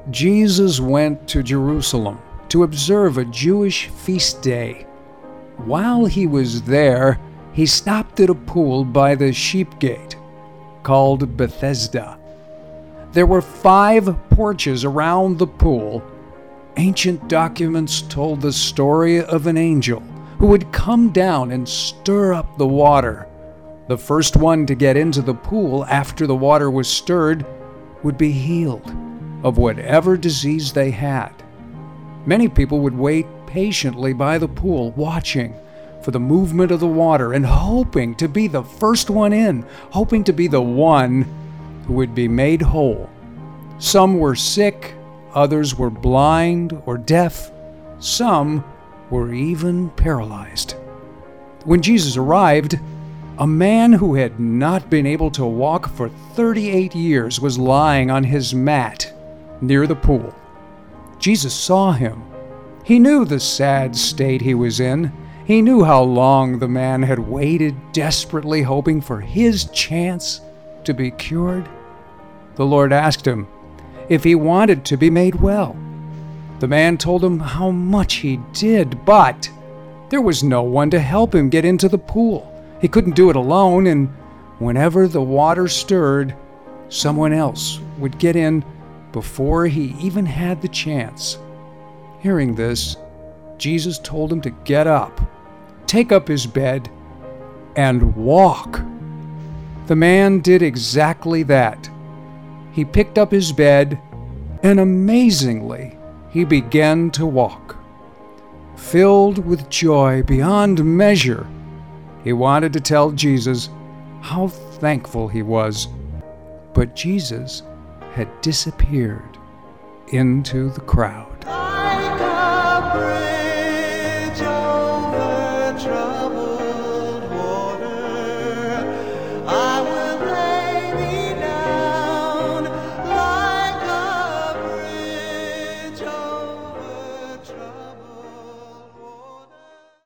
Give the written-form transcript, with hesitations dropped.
Jesus went to Jerusalem to observe a Jewish feast day. While he was there, he stopped at a pool by the sheep gate, called Bethesda. There were 5 porches around the pool. Ancient documents told the story of an angel who would come down and stir up the water. The first one to get into the pool after the water was stirred would be healed of whatever disease they had. Many people would wait patiently by the pool, watching for the movement of the water and hoping to be the first one in, hoping to be the one who would be made whole. Some were sick, others were blind or deaf, some were even paralyzed. When Jesus arrived, a man who had not been able to walk for 38 years was lying on his mat near the pool. Jesus saw him. He knew the sad state he was in. He knew how long the man had waited, desperately hoping for his chance to be cured. The Lord asked him if he wanted to be made well. The man told him how much he did, but there was no one to help him get into the pool. He couldn't do it alone, and whenever the water stirred, someone else would get in before he even had the chance. Hearing this, Jesus told him to get up, take up his bed, and walk. The man did exactly that. He picked up his bed, and amazingly, he began to walk. Filled with joy beyond measure, he wanted to tell Jesus how thankful he was, but Jesus had disappeared into the crowd. Like a